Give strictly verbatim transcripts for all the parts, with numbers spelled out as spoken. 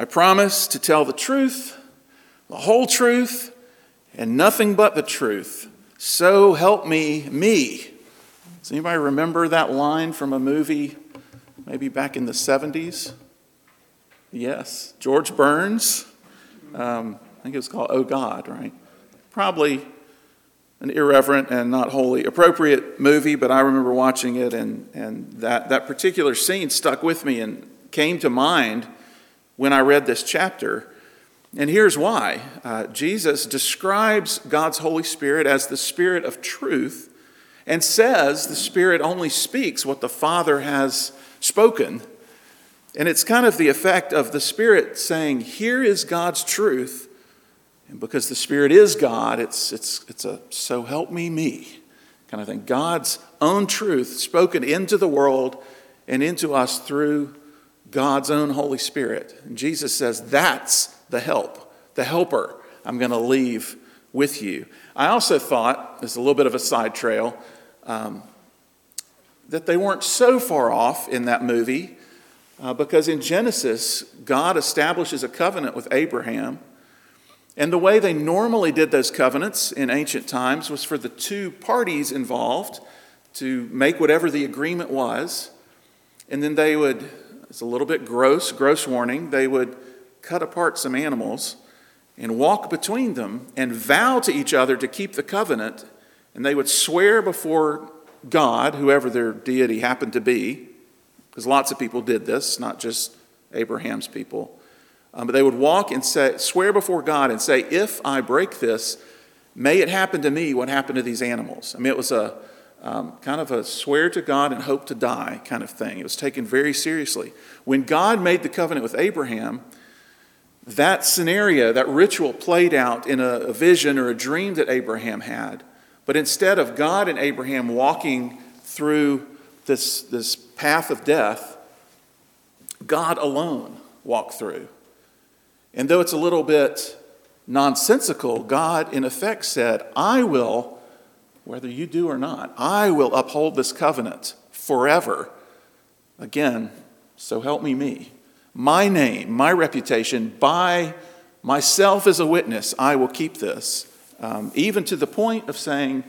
I promise to tell the truth, the whole truth, and nothing but the truth. So help me, me. Does anybody remember that line from a movie maybe back in the seventies? Yes, George Burns. Um, I think it was called Oh God, right? Probably an irreverent and not wholly appropriate movie, but I remember watching it, and, and that, that particular scene stuck with me and came to mind when I read this chapter. And here's why. Uh, Jesus describes God's Holy Spirit as the Spirit of truth and says the Spirit only speaks what the Father has spoken. And it's kind of the effect of the Spirit saying, here is God's truth. And because the Spirit is God, it's it's it's a so help me, me kind of thing. God's own truth spoken into the world and into us through God's own Holy Spirit. And Jesus says, that's the help, the helper I'm going to leave with you. I also thought, there's a little bit of a side trail, um, that they weren't so far off in that movie, uh, because in Genesis, God establishes a covenant with Abraham. And the way they normally did those covenants in ancient times was for the two parties involved to make whatever the agreement was. And then they would, it's a little bit gross, gross warning, they would cut apart some animals and walk between them and vow to each other to keep the covenant. And they would swear before God, whoever their deity happened to be, because lots of people did this, not just Abraham's people. Um, but they would walk and say, swear before God and say, if I break this, may it happen to me what happened to these animals. I mean, it was a um, kind of a swear to God and hope to die kind of thing. It was taken very seriously. When God made the covenant with Abraham, that scenario, that ritual played out in a, a vision or a dream that Abraham had. But instead of God and Abraham walking through this, this path of death, God alone walked through. And though it's a little bit nonsensical, God in effect said, I will, whether you do or not, I will uphold this covenant forever. Again, so help me me. My name, my reputation, by myself as a witness, I will keep this. Um, even to the point of saying,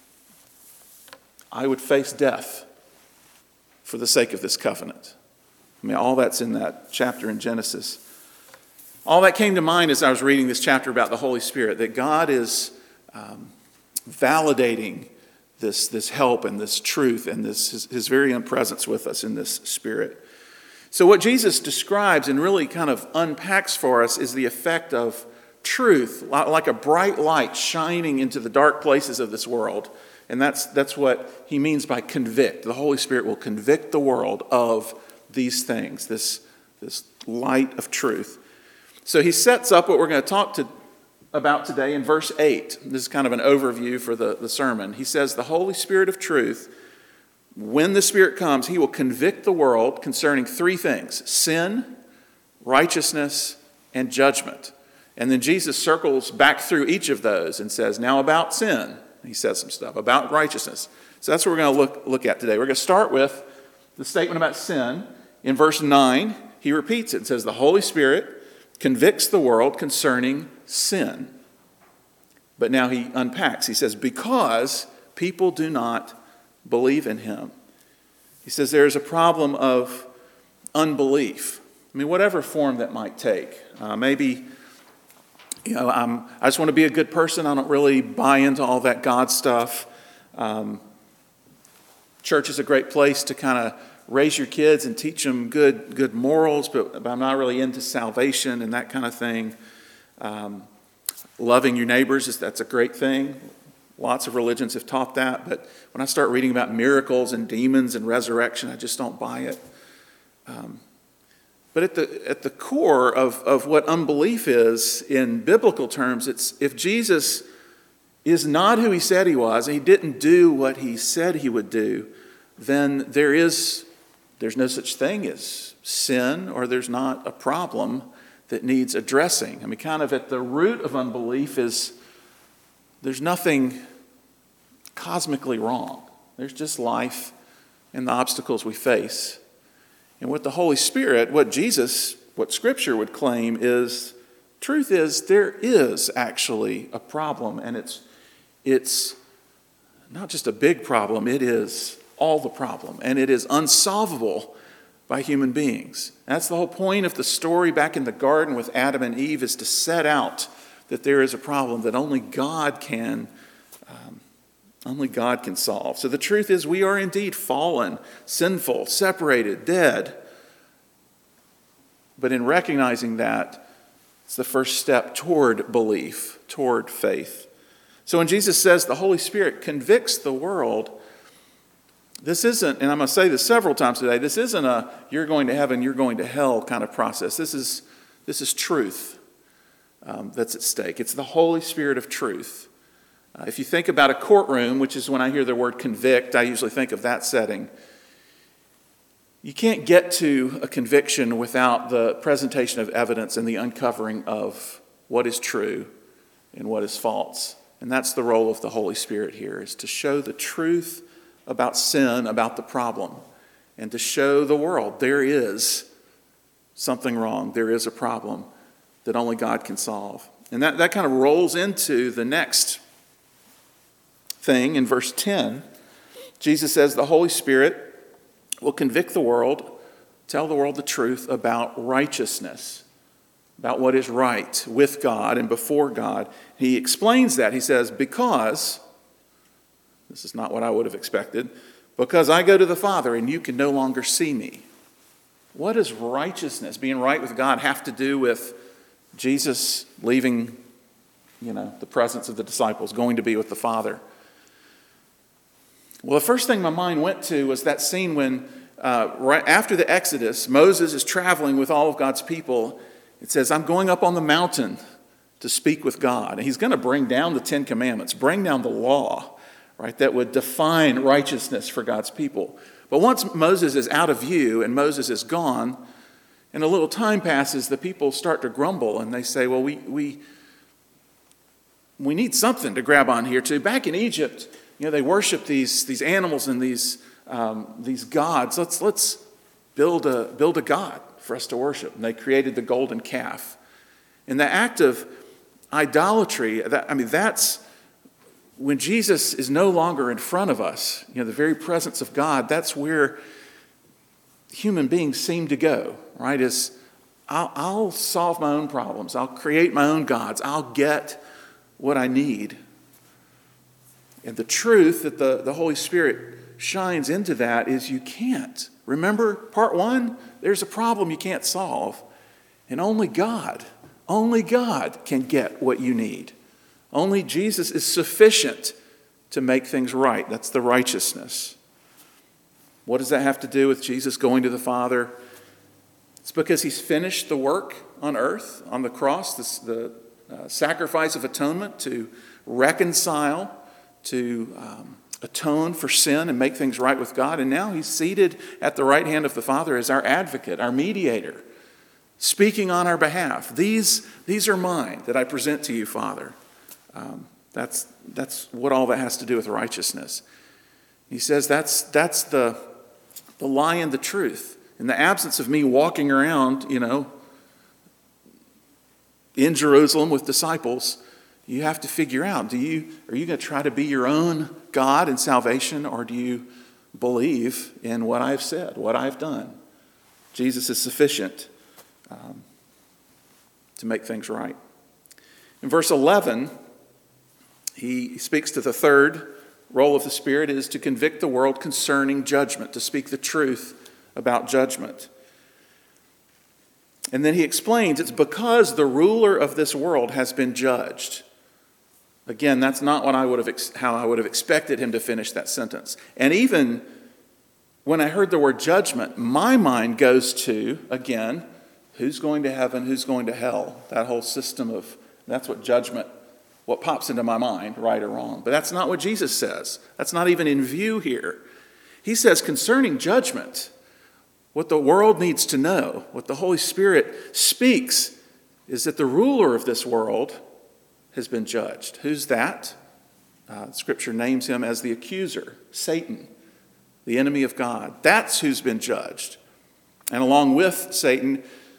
I would face death for the sake of this covenant. I mean, all that's in that chapter in Genesis. All that came to mind as I was reading this chapter about the Holy Spirit, that God is um, validating this, this help and this truth and this his, his very own presence with us in this Spirit. So what Jesus describes and really kind of unpacks for us is the effect of truth, like a bright light shining into the dark places of this world. And that's, that's what he means by convict. The Holy Spirit will convict the world of these things, this, this light of truth. So he sets up what we're going to talk to, about today in verse eight. This is kind of an overview for the, the sermon. He says, the Holy Spirit of truth, when the Spirit comes, he will convict the world concerning three things: sin, righteousness, and judgment. And then Jesus circles back through each of those and says, now about sin. He says some stuff about righteousness. So that's what we're going to look, look at today. We're going to start with the statement about sin. In verse nine, he repeats it and says, the Holy Spirit convicts the world concerning sin. But now he unpacks. He says, because people do not believe in him. He says there is a problem of unbelief. I mean, whatever form that might take. Uh, maybe, you know, I'm, I just want to be a good person. I don't really buy into all that God stuff. Um, church is a great place to kind of raise your kids and teach them good good morals, but, but I'm not really into salvation and that kind of thing. Um, loving your neighbors, is that's a great thing. Lots of religions have taught that, but when I start reading about miracles and demons and resurrection, I just don't buy it. Um, but at the at the core of, of what unbelief is in biblical terms, it's if Jesus is not who he said he was, and he didn't do what he said he would do, then there is There's no such thing as sin, or there's not a problem that needs addressing. I mean, kind of at the root of unbelief is there's nothing cosmically wrong. There's just life and the obstacles we face. And with the Holy Spirit, what Jesus what Scripture would claim is, truth is, there is actually a problem, and it's it's not just a big problem, it is all the problem, and it is unsolvable by human beings. That's the whole point of the story back in the garden with Adam and Eve, is to set out that there is a problem that only God can um, only God can solve. So the truth is, we are indeed fallen, sinful, separated, dead. But in recognizing that, it's the first step toward belief, toward faith. So when Jesus says the Holy Spirit convicts the world, this isn't, and I'm going to say this several times today, this isn't a you're going to heaven, you're going to hell kind of process. This is, this is truth um, that's at stake. It's the Holy Spirit of truth. Uh, if you think about a courtroom, which is when I hear the word convict, I usually think of that setting. You can't get to a conviction without the presentation of evidence and the uncovering of what is true and what is false. And that's the role of the Holy Spirit here, is to show the truth about sin, about the problem, and to show the world there is something wrong, there is a problem that only God can solve. And that, that kind of rolls into the next thing in verse ten. Jesus says the Holy Spirit will convict the world, tell the world the truth about righteousness, about what is right with God and before God. He explains that. He says, because, this is not what I would have expected, because I go to the Father and you can no longer see me. What does righteousness, being right with God, have to do with Jesus leaving, you know, the presence of the disciples, going to be with the Father? Well, the first thing my mind went to was that scene when, uh, right after the Exodus, Moses is traveling with all of God's people. It says, I'm going up on the mountain to speak with God. And he's going to bring down the Ten Commandments, bring down the law, right, that would define righteousness for God's people. But once Moses is out of view and Moses is gone, and a little time passes, the people start to grumble and they say, well, we we we need something to grab on here too. Back in Egypt, you know, they worship these, these animals and these um, these gods. Let's let's build a build a god for us to worship. And they created the golden calf. And the act of idolatry, that, I mean, that's when Jesus is no longer in front of us, you know, the very presence of God, that's where human beings seem to go, right? Is I'll, I'll solve my own problems. I'll create my own gods. I'll get what I need. And the truth that the, the Holy Spirit shines into that is you can't. Remember part one? There's a problem you can't solve. And only God, only God can get what you need. Only Jesus is sufficient to make things right. That's the righteousness. What does that have to do with Jesus going to the Father? It's because he's finished the work on earth, on the cross, this, the uh, sacrifice of atonement to reconcile, to um, atone for sin and make things right with God. And now he's seated at the right hand of the Father as our advocate, our mediator, speaking on our behalf. These, these are mine that I present to you, Father. Um, that's, that's what all that has to do with righteousness. He says that's, that's the, the lie and the truth. In the absence of me walking around, you know, in Jerusalem with disciples, you have to figure out, do you, are you going to try to be your own God and salvation, or do you believe in what I've said, what I've done? Jesus is sufficient um, to make things right. In verse eleven, he speaks to the third role of the Spirit is to convict the world concerning judgment, to speak the truth about judgment. And then he explains it's because the ruler of this world has been judged. Again, that's not what I would have ex- how I would have expected him to finish that sentence. And even when I heard the word judgment, my mind goes to, again, who's going to heaven, who's going to hell? That whole system of, that's what judgment, what pops into my mind, right or wrong. But that's not what Jesus says. That's not even in view here. He says concerning judgment, what the world needs to know, what the Holy Spirit speaks, is that the ruler of this world has been judged. Who's that? Uh, Scripture names him as the accuser, Satan, the enemy of God. That's who's been judged. And along with Satan,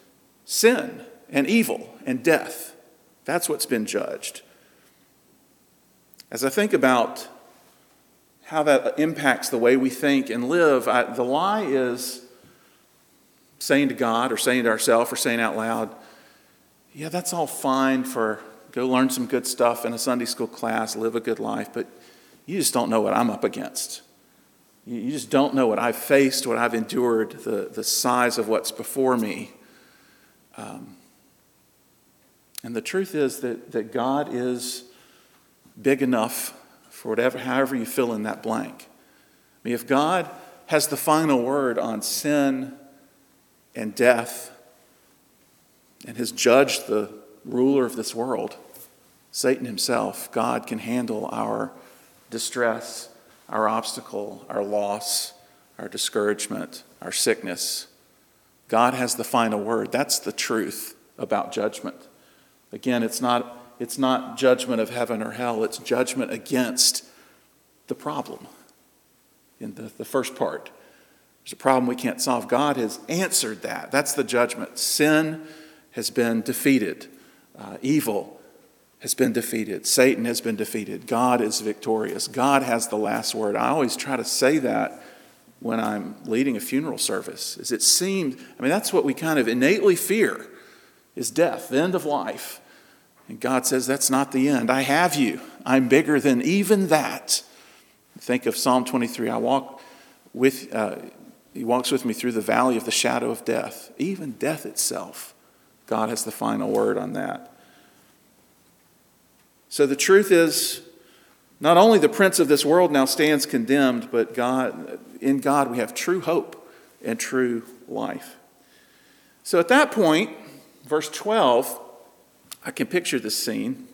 sin and evil and death. That's what's been judged. As I think about how that impacts the way we think and live, I, the lie is saying to God or saying to ourselves or saying out loud, yeah, that's all fine for go learn some good stuff in a Sunday school class, live a good life, but you just don't know what I'm up against. You, you just don't know what I've faced, what I've endured, the, the size of what's before me. Um, and the truth is that, that God is big enough for whatever, however you fill in that blank. I mean, if God has the final word on sin and death and has judged the ruler of this world, Satan himself, God can handle our distress, our obstacle, our loss, our discouragement, our sickness. God has the final word. That's the truth about judgment. Again, it's not, it's not judgment of heaven or hell. It's judgment against the problem in the, the first part. There's a problem we can't solve. God has answered that. That's the judgment. Sin has been defeated. Uh, evil has been defeated. Satan has been defeated. God is victorious. God has the last word. I always try to say that when I'm leading a funeral service. Is it seemed, I mean, that's what we kind of innately fear, is death, the end of life. And God says, that's not the end. I have you. I'm bigger than even that. Think of Psalm twenty-three. I walk with, uh, he walks with me through the valley of the shadow of death. Even death itself, God has the final word on that. So the truth is, not only the prince of this world now stands condemned, but God, in God we have true hope and true life. So at that point, verse twelve, I can picture this scene.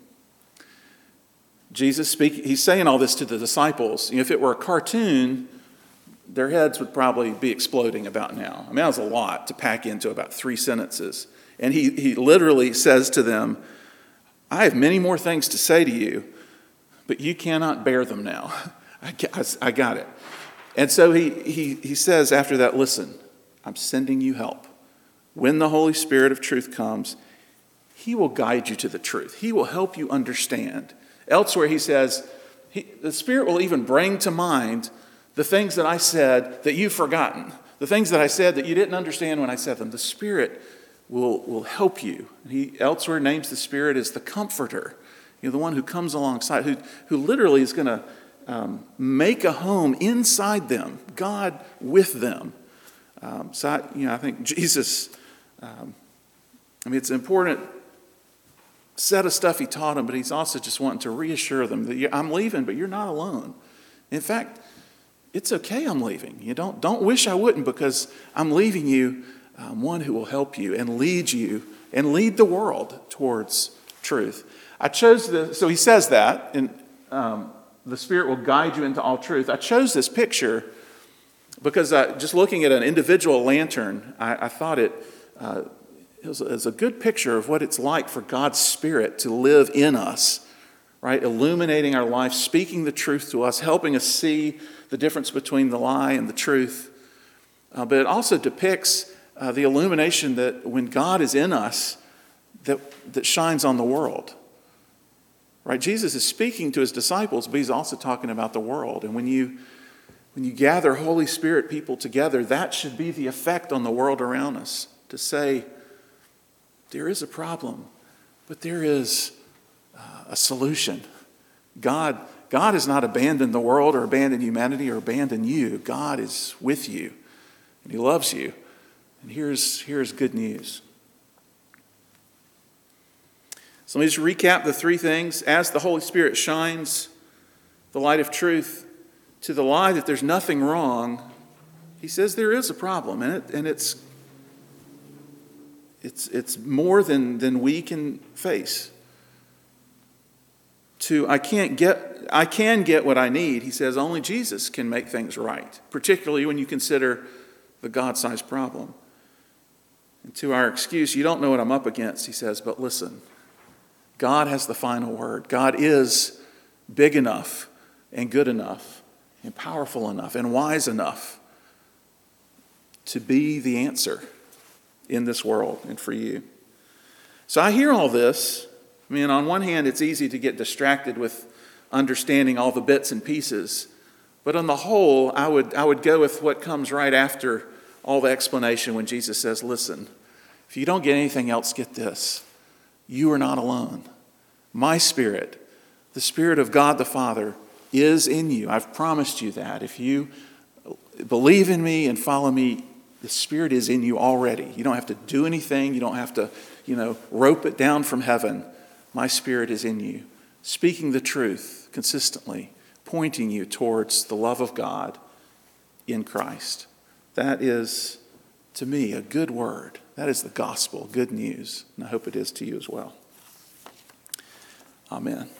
Jesus speaking, he's saying all this to the disciples. You know, if it were a cartoon, their heads would probably be exploding about now. I mean, that was a lot to pack into about three sentences. And he, he literally says to them, I have many more things to say to you, but you cannot bear them now. I, I got it. And so he, he, he says after that, listen, I'm sending you help. When the Holy Spirit of truth comes, he will guide you to the truth. He will help you understand. Elsewhere he says, he, the Spirit will even bring to mind the things that I said that you've forgotten. The things that I said that you didn't understand when I said them. The Spirit will, will help you. And he elsewhere names the Spirit as the Comforter. You know, the one who comes alongside, who, who literally is going to um, make a home inside them, God with them. Um, so, I, you know, I think Jesus, um, I mean, it's an important set of stuff he taught them, but he's also just wanting to reassure them that I'm leaving, but you're not alone. In fact, it's okay I'm leaving. You don't, don't wish I wouldn't, because I'm leaving you um, one who will help you and lead you and lead the world towards truth. I chose the, so he says that, and um, the Spirit will guide you into all truth. I chose this picture because I, just looking at an individual lantern, I, I thought it, uh, it, was, it was a good picture of what it's like for God's Spirit to live in us, right? Illuminating our life, speaking the truth to us, helping us see the difference between the lie and the truth. Uh, but it also depicts uh, the illumination that when God is in us, that, that shines on the world. Right? Jesus is speaking to his disciples, but he's also talking about the world. And when you when you gather Holy Spirit people together, that should be the effect on the world around us. To say, there is a problem, but there is uh, a solution. God, God has not abandoned the world or abandoned humanity or abandoned you. God is with you, and he loves you. And here's, here's good news. So let me just recap the three things. As the Holy Spirit shines the light of truth to the lie that there's nothing wrong, he says there is a problem, and, it, and it's, it's, it's more than, than we can face. To I can't get, I can get what I need, he says only Jesus can make things right, particularly when you consider the God-sized problem. And to our excuse, you don't know what I'm up against, he says, but listen, God has the final word. God is big enough and good enough and powerful enough and wise enough to be the answer in this world and for you. So I hear all this. I mean, on one hand, it's easy to get distracted with understanding all the bits and pieces. But on the whole, I would, I would go with what comes right after all the explanation when Jesus says, listen, if you don't get anything else, get this. You are not alone. My Spirit, the Spirit of God the Father, is in you. I've promised you that. If you believe in me and follow me, the Spirit is in you already. You don't have to do anything. You don't have to, you know, rope it down from heaven. My Spirit is in you, speaking the truth consistently, pointing you towards the love of God in Christ. That is, to me, a good word. That is the gospel, good news. And I hope it is to you as well. Amen.